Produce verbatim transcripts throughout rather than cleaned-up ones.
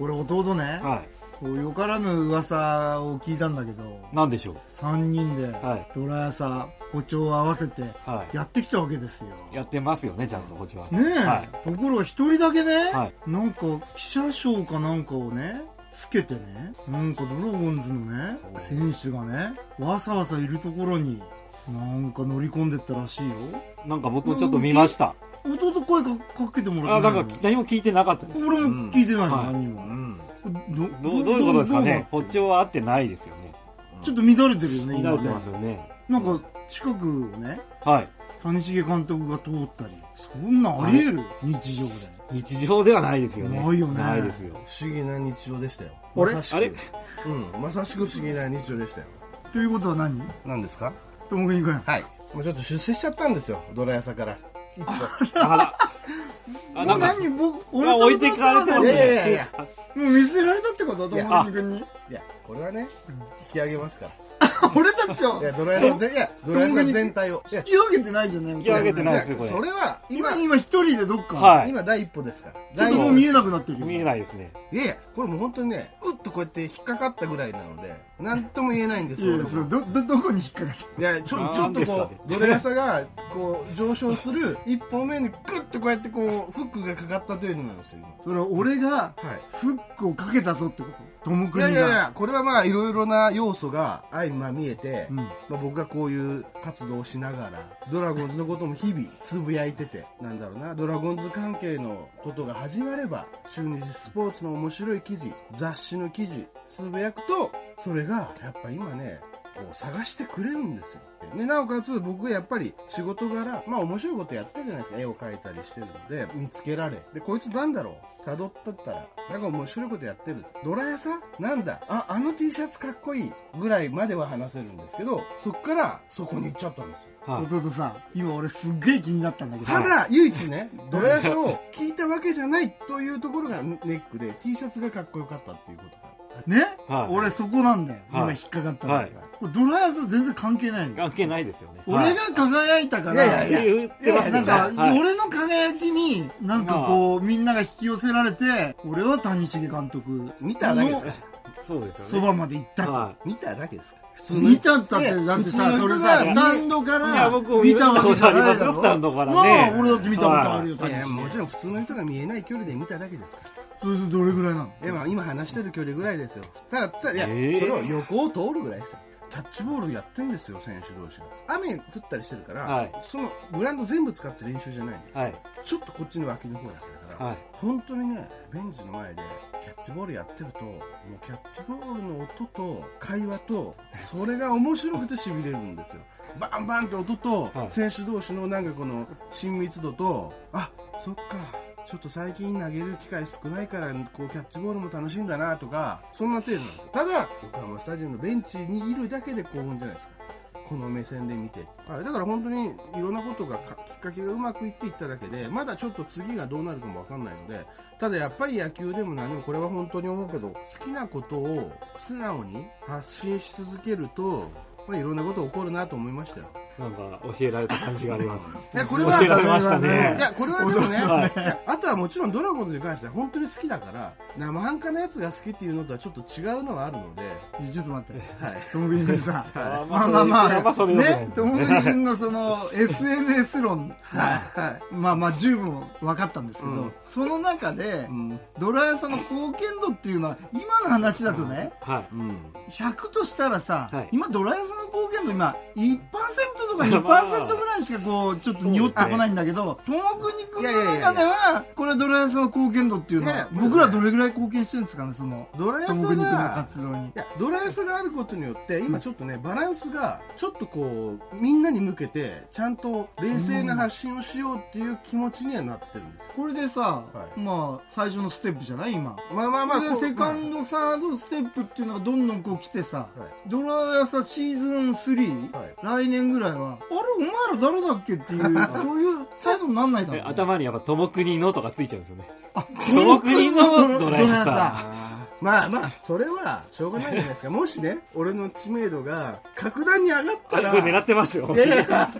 これ弟ね、 はいこうよからぬ噂を聞いたんだけど、 なんでしょう。 さんにんではいドラヤサ歩調を合わせてはいやってきたわけですよ。 やってますよね、ちゃんとこっちは。 ねえ、 はいところが一人だけね、 はいなんか記者証かなんかをねつけてね、なんかドラゴンズのね選手がねわさわさいるところになんか乗り込んでったらしいよ。 なんか僕もちょっと見ました。 弟声かかけてもらあ、 ってないの？ なんか何も聞いてなかったです。 俺も聞いてないの、 はい何にも、 うん。 どどうどういうことですかね。 どうこっちは合ってないですよね。 ちょっと乱れてるよね、 乱れて今ね。 ますよね。 なんか近くをねはい。 谷繁監督が通ったり、そんなんあり得る？日常で日常ではないですよね。 ないよねないですよ。 不思議な日常でしたよ。 あれまさしくあれうん、まさしく不思議な日常でしたよ。 ということは何？ 何ですか？ ともくん君、 はい。もうちょっと出世しちゃったんですよ、ドラヤサから。一歩。 あら。あ、 もうんなか、 何僕あ俺と置いてかれてますいやいやいね。 やいや。 もう見せられたってこと？といやもくん君にいや、これはね、引き上げますから。 俺たちをいや、ドラヤサ全、いや、ドラヤサ全体を。いや引き上げてないじゃない引き上げてないですよ、これ。 それは、今今、今一人でどっか、 はい。 今第一歩ですから。 ちょっ第一歩。 ともう見えなくなってるよ。 見えないですね。 いやいや、これもう本当にね、うっとこうやって引っかかったぐらいなので、なんとも言えないんですよ。 いやいや、それど、ど、どこに引っかかっていや、ちょ、ちょなんですかねっとこう、ドラヤサが、こう、上昇する一歩目にグッとこうやってこう、フックがかかった程度なんですよ、今。 それは俺がはい。 フックをかけたぞってこと？ともくんが。 いやいやいや、これはまあいろいろな要素が相まみえて、 うんまあ、僕がこういう活動をしながらドラゴンズのことも日々つぶやいてて、なんだろうな、ドラゴンズ関係のことが始まれば中日スポーツの面白い記事、雑誌の記事つぶやくと、それがやっぱ今ねこう探してくれるんですよ。でなおかつ僕やっぱり仕事柄まあ面白いことやってるじゃないですか。絵を描いたりしてるので見つけられ、でこいつなんだろう、辿ったったらなんか面白いことやってるんです。ドラヤサなんだ、ああの T シャツかっこいいぐらいまでは話せるんですけど、そっからそこに行っちゃったんですよ。 はい。 弟さん、今俺すっげえ気になったんだけど。 ただ唯一ねドラヤサを聞いたわけじゃないというところがネックで T シャツがかっこよかったっていうことがね、 はい俺そこなんだよ。 はい今引っかかったの。 はいドラヤサ全然関係ないの。 関係ないですよね。 俺が輝いたから、 いやいやいや言ってますなんか、 はい俺の輝きに、なんかこう、みんなが引き寄せられて、俺は谷繁監督見ただけですか、 そうですよね。 そばまで行ったと。 は見ただけですか普通見たったって、 いやだってさ、 普通の人それさ、 がスタンドかい。いや、 ら僕も見たわけじゃないだ見たことありますよ、 ろ。 スタンドからなね。 あ、俺だって見たことあるよ、 いやいや谷繁もちろん普通の人が見えない距離で見ただけですから。 それでどれぐらいなの？ いやまあ今話してる距離ぐらいですよ。ただただいや、 えーそれを横を通るぐらいですよ。キャッチボールやってんですよ、選手同士が。雨降ったりしてるから、 はいそのグラウンド全部使って練習じゃないんで、 はい。 ちょっとこっちの脇の方やってるから、 はい。 本当にねベンチの前でキャッチボールやってると、もうキャッチボールの音と会話とそれが面白くてしびれるんですよ。バンバンって音と、 はい選手同士のなんかこの親密度と、あ、そっか、ちょっと最近投げる機会少ないからこうキャッチボールも楽しいんだなとか、そんな程度なんですよ。ただ横浜スタジアムのベンチにいるだけで興奮じゃないですか、この目線で見て。はい、だから本当にいろんなことがかきっかけがうまくいっていっただけで、まだちょっと次がどうなるかも分かんないので、ただやっぱり野球でも何でもこれは本当に思うけど、好きなことを素直に発信し続けると、まあ、いろんなこと起こるなと思いましたよ。 なんか教えられた感じがあります。 いやこれは教えられましたねい。やこれはでもね、 はいいやあとはもちろんドラゴンズに関しては本当に好きだから、生半可なやつが好きっていうのとはちょっと違うのはあるので、 ちょっと待って。 はい、 ともくんさん。 あまあまあまあ、 まあそれはそれでね、ともくんのその エスエヌエス 論、 はいはい、 まあまあ十分分かったんですけど、 うんその中で、 うんドラヤサの貢献度っていうのは、今の話だとね、 はい。 うんひゃくとしたらさ、 はい今ドラヤサの貢献度今 いちパーセント とか にパーセント ぐらいしかこうちょっと匂ってこないんだけど、ともくにくんの中ではこれドラヤサの貢献度っていうのいやいやは僕らどれぐらい貢献してるんですかね、そのドラヤサともくにくんのが活動に。 いやドラヤサがあることによって今ちょっとねバランスがちょっとこうみんなに向けてちゃんと冷静な発信をしようっていう気持ちにはなってるんですよ。 これでさ、 はいまあ最初のステップじゃない今。 まあまあまあこうでセカンド、サードステップっていうのがどんどんこう来てさ、 はいドラヤサシーズンスリー、 はい来年ぐらいは、あれお前ら誰だっけっていう、そういう態度になんないだろう、 え頭にやっぱ、ともくにのとかついちゃうんですよね。 あ、 ともくにのドラヤサ。 まあまあそれはしょうがないじゃないですか。もしね俺の知名度が格段に上がったら、 あれこれ狙ってますよ。 いやいや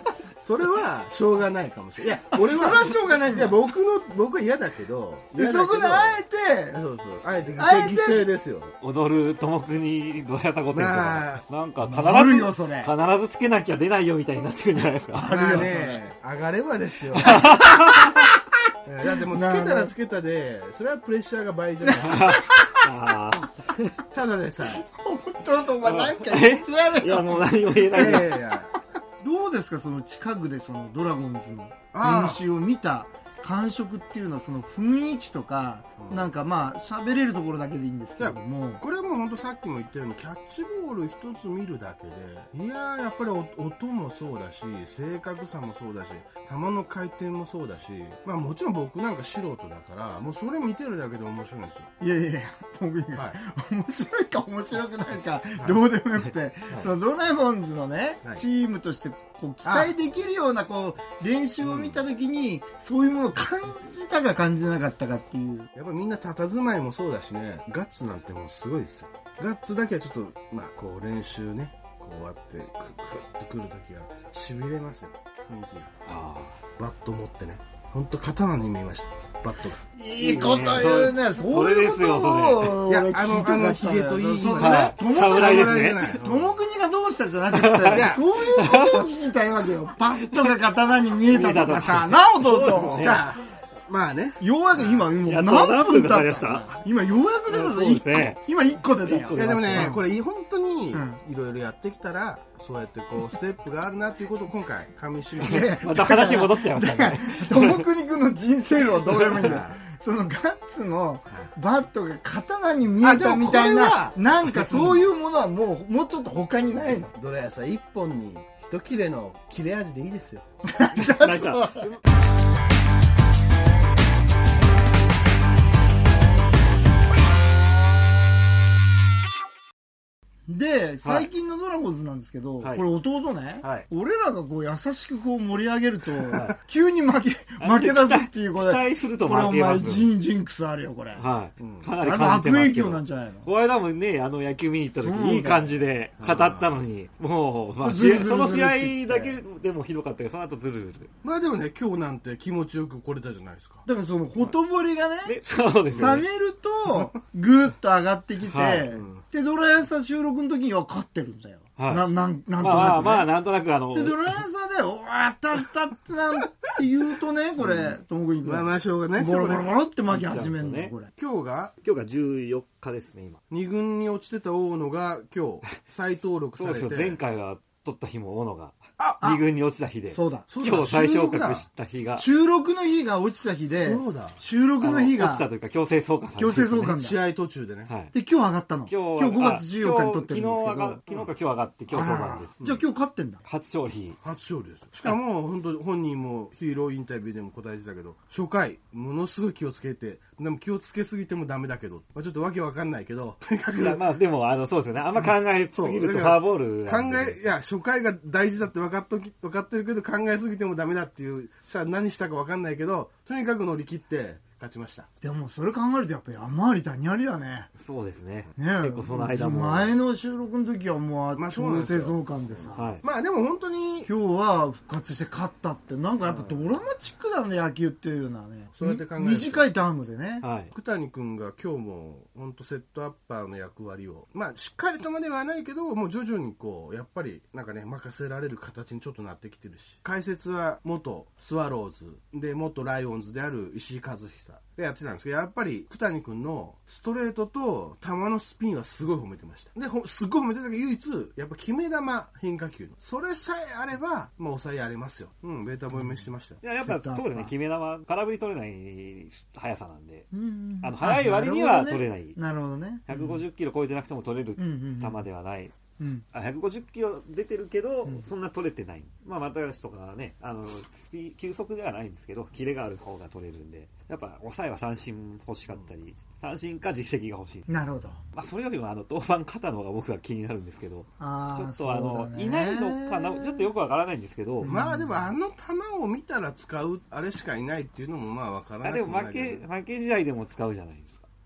それはしょうがないかもしれない。いや俺はそれはしょうがないんだいや僕の僕は嫌だけどでそこであえてそうそうあえて犠あえて牲犠牲ですよ。 踊るともくにどやさ御殿とまかなんかある必ずよそれ必ずつけなきゃ出ないよみたいになってるんじゃないですか。 あるよまあね上がればですよ。だってもうつけたらつけたでそれはプレッシャーが倍じゃない。 あただでさちょっとお前なんか言ってやーいれよやもう何も言えいないです。 やいやいやどうですかその近くでそのドラゴンズのああ練習を見た感触っていうのはその雰囲気とか、 うんなんかまあ喋れるところだけでいいんですけれどもこれはもう本当さっきも言ったようにキャッチボール一つ見るだけでいやーやっぱりお音もそうだし正確さもそうだし球の回転もそうだしまあもちろん僕なんか素人だからもうそれ見てるだけで面白いんですよ。 いやいやいや僕が、 はい面白いか面白くないかどうでもよくて、そのドラゴンズのね、 はいチームとしてこう期待できるようなこう練習を見た時に、そういうものを感じたか感じなかったかっていう。 やっぱみんな佇まいもそうだしねガッツなんてもうすごいですよ。ガッツだけはちょっとまあこう練習ねこう終わってククッとくるときはしびれますよ雰囲気が。 あバット持ってね本当刀に見えましたバットが。 いいこと言うね。そういうことをいや俺聞いてあのあのヒゲといいそうはい友侍ですね国友国がどうしたじゃなくて、そういうことを聞きたいわけよ。パッとが刀に見えたとかさ、なお弟。 じゃあまあねようやく今、もうやっと何分何分かか経っりましたた今ようやく出たぞ、 そういっこですね。 今いっこ出たよ。 いやでもねうんこれ本当にうんいろいろやってきたらそうやってこうステップがあるなっていうことを今回噛み締めいやいやてまた話に戻っちゃいましたね。 友国君の人生論はどうでもいいんだよ。そのガッツのバットが刀に見えたみたいあでもこれはな、なんかそういうものはもう、もうちょっと他にないの。 どれやさ一本に一切れの切れ味でいいですよ。 なんかで、最近のドラゴンズなんですけど、 はいこれ弟ね、 はい俺らがこう優しくこう盛り上げると、 は急に負け、負け出すっていうこ期れ、 待するとこれお前負けます。 ジンジンクスあるよ、これ。 はいうん。 かなりあの悪感じてますけど。 影響なんじゃないの？ この間もね、あの野球見に行った時そうだよいい感じで語ったのに、もう、まあ、 ずるずるずるその試合って言ってだけでもひどかったけど、その後ずるずる。 まあでもね今日なんて気持ちよく来れたじゃないですか。 だからそのほとぼりがね、 で、そうですよね。 冷めると、ぐーっと上がってきて、 はいうんで、ドラヤサ収録の時には勝ってるんだよ。 はいな、なん、なんとなく、ね。 まあまあまあ、なんとなくあの、 で、ドラヤサで、おわったったってなんて言うとね、これ、ともくん君。 まあまあしょうがないですボよこれロボロボロって巻き始めんの、 ねこれ。 今日が今日がじゅうよっかですね、今。 に軍に落ちてた大野が今日再登録されてそうですよ。前回は取った日も小野が、 あに軍に落ちた日で、 そうだ。 そうだ今日再昇格した日が、 収録の日が落ちた日で、 そうだ収録の日が、 あの落ちたというか強制送還され強てるんですよね制送還だ。 試合途中でねで、 はい。 今日上がったの。 今日今日ごがつじゅうよっかに撮ってるんですけど。 昨日上が昨日か今日上がって今日登板です。 じゃあ今日勝ってんだ。 初勝利。 初勝利ですしかも本当本人もヒーローインタビューでも答えてたけど初回ものすごい気をつけてでも気をつけすぎてもダメだけど、まあ、ちょっとわけわかんないけどとにかくいやまあでもあのそうですよね。あんま考えすぎるとフォアボール考なんで。 えいや初回が大事だって分かっとき分かってるけど考えすぎてもダメだっていうさあ何したか分かんないけどとにかく乗り切って勝ちました。 でもそれ考えるとやっぱり山あり谷ありだね。 そうですね。 ね結構その間も。 前の収録の時はもう、 まあそうなんですよ強制送還でさ。 はい。 まあでも本当に今日は復活して勝ったってなんかやっぱドラマチックだね、野球っていうのはね。 そうやって考えると短いタームでね。 はい。 福谷君が今日も本当セットアッパーの役割をまあしっかりとまではないけどもう徐々にこうやっぱりなんかね任せられる形にちょっとなってきてるし解説は元スワローズで元ライオンズである石井和久でやってたんですけどやっぱり福谷君のストレートと球のスピンはすごい褒めてました。でほすごい褒めてたけど唯一やっぱ決め球変化球のそれさえあればまあ抑えありますよ。うんベータ褒めしてましたよ。 いや、やっぱそうですね。決め球、空振り取れない速さなんで、 うんあの速い割には取れない。 なるほどね。 ひゃくごじゅっキロ超えてなくても取れるうんうんうん球ではない。 うん。 あひゃくごじゅっキロ出てるけど、 うんそんな取れてない。まあ、又吉とかはね、あの、スピ球速ではないんですけど、キレがある方が取れるんで、やっぱ抑えは三振欲しかったり、三振か実績が欲しい。 なるほど。 まあ、それよりもあの、登板肩の方が僕は気になるんですけど、 あーちょっとあの、 そうだねいないのかな、ちょっとよくわからないんですけど、 まあでもあの球を見たら使うあれしかいないっていうのもまあわからない。 あでも負け、負け試合でも使うじゃないですか。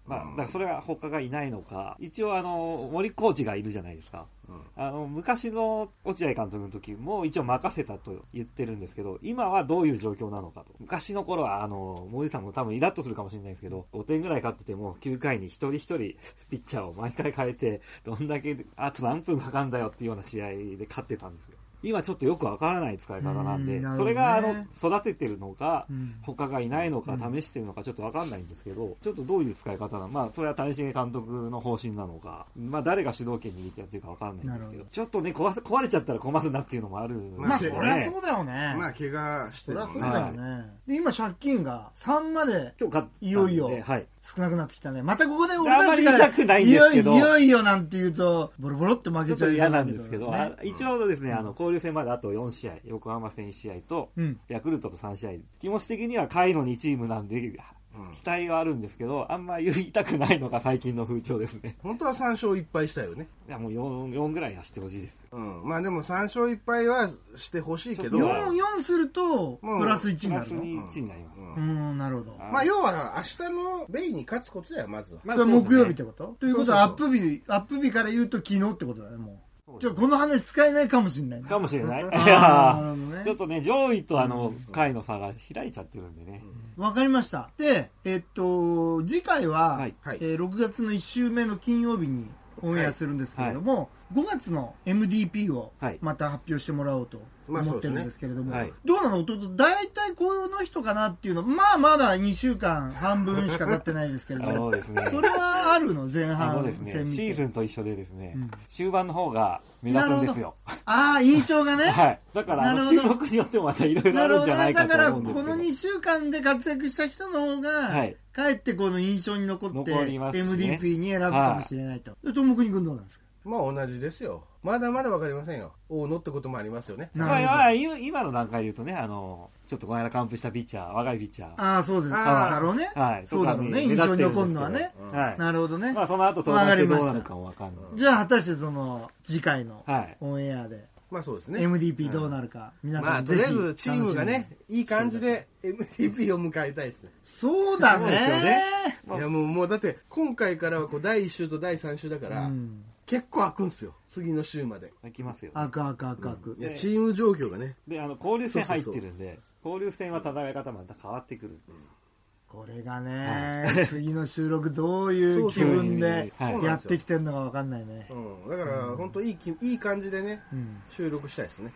まあ、だからそれは他がいないのか、一応あの、森コーチがいるじゃないですか。うん、あの、昔の落合監督の時も一応任せたと言ってるんですけど、今はどういう状況なのかと。昔の頃は、あの、森さんも多分イラッとするかもしれないですけど、ごてんぐらい勝っててもきゅうかいに一人一人ピッチャーを毎回変えて、どんだけ、あと何分かかんだよっていうような試合で勝ってたんですよ。今ちょっとよくわからない使い方なんで、 うん、 それがあの育ててるのか、 うん、 他がいないのか試してるのかちょっとわかんないんですけど、ちょっとどういう使い方なの、まあそれは谷繁監督の方針なのか、まあ誰が主導権握ってやってるかわかんないんですけど、ちょっとね壊せ壊れちゃったら困るなっていうのもある、ね。 まあそりゃそうだよね。 まあ怪我してる、 そりゃそうだよね。はい、で今借金がさんまでいよいよ少なくなってきたね。またここで俺たちがいよいよいよいよなんて言うとボロボロって負けちゃう嫌なんですけど、ね、一応ですね、あの交流戦まであとよんしあい、横浜戦いち試合と、うん、ヤクルトとさんしあい、気持ち的には下位のにチームなんで、うん、期待はあるんですけど、あんま言いたくないのが最近の風潮ですね。 本当はさんしょういっぱいしたよね。 いやもう 4, よんぐらいはしてほしいです。 うん、まあでもさんしょういっぱいはしてほしいけど、 よん、よんするとプラスいちになるの。 プラスいちになります。 うん、うん、なるほど。 まあ要は明日のベイに勝つことだよ、まずは。 まあ、それは木曜日ってこと？ということはアップ日、アップ日から言うと昨日ってことだね、もう。ちょこの話使えないかもしれない、ね、 かもしれない。いや、ね、ちょっとね上位とあの下位の差が開いちゃってるんでね。 わかりました。で、えっと次回は、はいえー、ろくがつのいっ週目の金曜日にオンエアするんですけれども、はいはい、ごがつの エムディーピー をまた発表してもらおうと思ってるんですけれども、まあねはい、どうなの弟、大体この人かなっていうの、まあまだにしゅうかん半分しか経ってないですけれどもそうです、ね、 それはあるの前半戦見て、 ね、シーズンと一緒でですね、うん、終盤の方が目立つんですよ。 ああ、印象がね。 はい。だからあの収録によってもまたいろいろあるんじゃないかと思うんですけど。 だからこのにしゅうかんで活躍した人の方が、はい、かえってこの印象に残って、ね、エムディーピー に選ぶかもしれないと。ともくに君どうなんですか？ まあ同じですよ。まだまだ分かりませんよ。大野ってこともありますよね。 まあ、今の段階で言うとね、あのちょっとこの間完封したピッチャー、若いピッチャー。 ああ、そうです。ああ、だろうね。はい。そうだろうね。印象に残るのはね。はい。なるほどね。 まあその後登板してどうなるかも分かんない。 じゃあ果たしてその次回のオンエアで、 まあそうですね。 エムディーピー どうなるか、皆さんぜひ。 まあとりあえずチームがね、いい感じで エムディーピー を迎えたいですね。 そうだね。そうですよね。 いやもうもうだって今回からはこうだいいっ週とだいさん週だから。結構開くんすよ、次の週まで。 開きますよ、ね。 開く開く開く開く。 いや、チーム状況がね。 で、あの、交流戦入ってるんで、そうそうそう交流戦は戦い方また変わってくる。うん、 これがね、はい、次の収録どういう気分でやってきてるのか分かんないね。 うん、だから、うん、本当いいき、いい感じでね、うん、収録したいですね。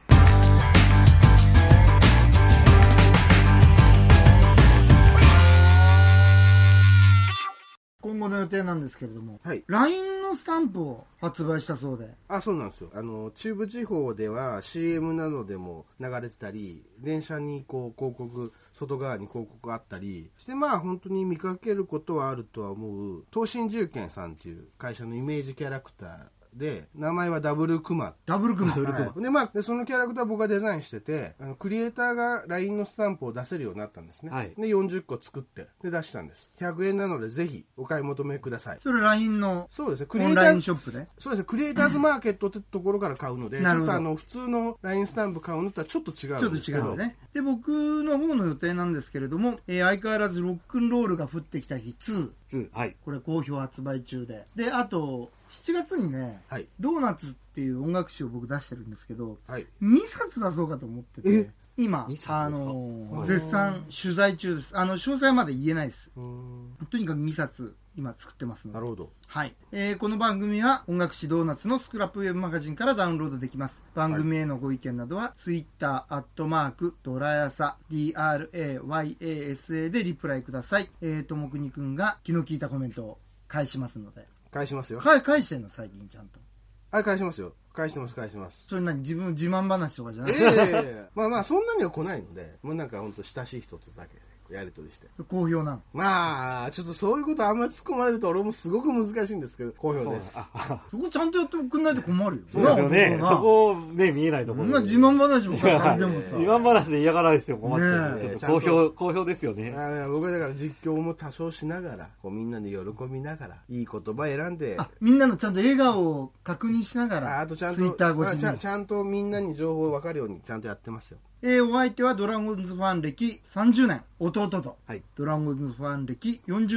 今後の予定なんですけれども、はい、ライン のスタンプを発売したそうで。 あ、そうなんですよ。あの中部地方では シーエム などでも流れてたり、電車にこう広告、外側に広告があったりして、まあ本当に見かけることはあるとは思う東進重建さんっていう会社のイメージキャラクターで、名前はダブルクマ。 ダブルクマ。 はい、で、まあ、でそのキャラクター僕がデザインしてて、あのクリエイターが ライン のスタンプを出せるようになったんですね。はい、で、よんじゅっこ作って、で、出したんです。ひゃくえんなので、ぜひお買い求めください。 それ ライン の、 そうですね、 クリエイターオンラインショップでそうですね、クリエイターズマーケットってところから買うので、ちょっとあの、普通の ライン スタンプ買うのとはちょっと違うんですけど。 ちょっと違うね。で、僕の方の予定なんですけれども、えー、相変わらずロックンロールが降ってきた日ツー。はい。これ好評発売中で。で、あと、しちがつにね、はい、ドーナツっていう音楽集を僕出してるんですけど、はい、にさつ出そうかと思ってて、今、あのー、絶賛取材中です。あの、詳細まで言えないです。とにかくにさつ今作ってますので。 なるほど。 はい。えー、この番組は音楽誌ドーナツのスクラップウェブマガジンからダウンロードできます。番組へのご意見などは、ツイッター、アットマーク、ドラヤサ、ディーアールエーワイエーエスエー でリプライください。えーともくにくんが気の利いたコメントを返しますので。 返しますよ。 返返してんの最近ちゃんと。 はい、返しますよ。返してます返してます。 それ何自分の自慢話とかじゃない？ ええー、まあまあそんなには来ないので、もうなんか本当親しい人とだけやり取りして。 好評なの？ まあちょっとそういうことあんまり突っ込まれると俺もすごく難しいんですけど、好評です。 そこちゃんとやってくんないと困るよ。 そうですよね。そこね見えないところ。 そんな自慢話もされてもさ。 自慢話で嫌がらないですよ。困ってる。ちょっと好評好評ですよね。 あ僕はだから実況も多少しながら、こうみんなで喜びながらいい言葉選んで、 あみんなのちゃんと笑顔を確認しながら、 あとちゃんとツイッター越しに、 まあ、ち, ゃちゃんとみんなに情報分かるようにちゃんとやってますよ。 えー、お相手はドラゴンズファン歴さんじゅうねん弟と、はい、ドラゴンズファン歴よんじゅうねん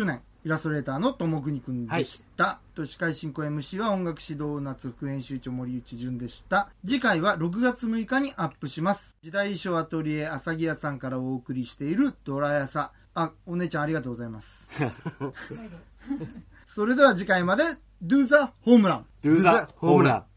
イラストレーターの友国くんでした、はい、と司会進行 エムシー は音楽指導夏副編集長森内淳でした。次回はろくがつむいかにアップします。時代衣装アトリエ朝木屋さんからお送りしているドラヤサ。あ、お姉ちゃんありがとうございますそれでは次回まで Do the ホームラン Do the ホームラン